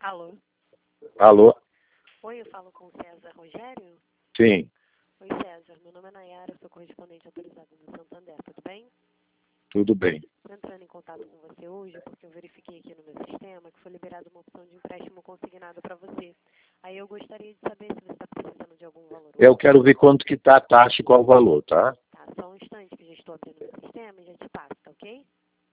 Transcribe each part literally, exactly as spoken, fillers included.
Alô? Alô? Oi, eu falo com o César Rogério? Sim, Oi, César. Meu nome é Nayara, sou correspondente autorizada do Santander, tudo bem? tudo bem. Estou entrando em contato com você hoje porque eu verifiquei aqui no meu sistema que foi liberada uma opção de empréstimo consignado para você. Aí eu gostaria de saber se você está precisando de algum valor Eu hoje. quero ver quanto que tá a taxa e qual o valor, tá? Tá, só um instante que já estou abrindo o meu sistema e já te passo, tá ok?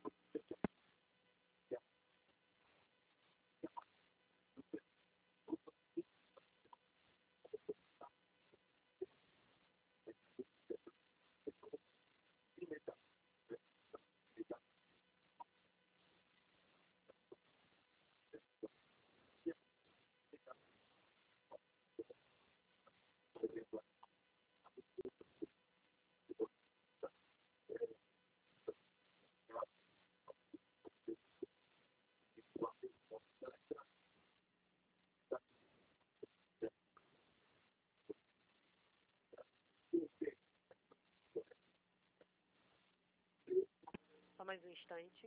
Só mais um instante.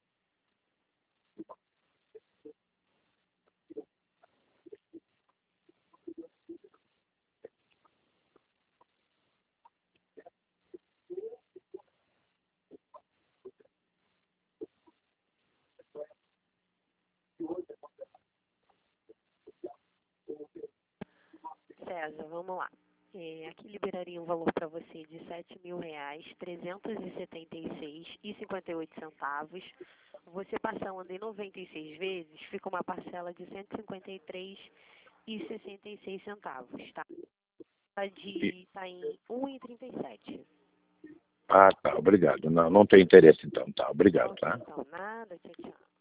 César, vamos lá. É, aqui liberaria um valor para você de sete mil reais, trezentos e setenta e seis e cinquenta e oito centavos. Você passando em noventa e seis vezes, fica uma parcela de cento e cinquenta e três e sessenta e seis centavos, tá? Tá de tá em um e trinta e sete. Ah, tá, obrigado. Não, não tem interesse então, tá? Obrigado, Ok, tá? então nada, tchau, tchau.